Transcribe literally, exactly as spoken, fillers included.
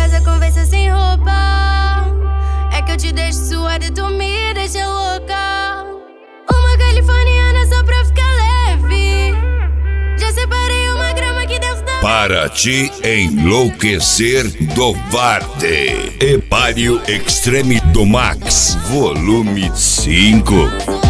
casa, conversa sem roupa. É que eu te deixo suada e tu me deixa louca. Uma californiana só pra ficar leve. Já separei uma grama aqui dentro da... Para te enlouquecer do Varde. Hepário Extreme do Max, volume cinco.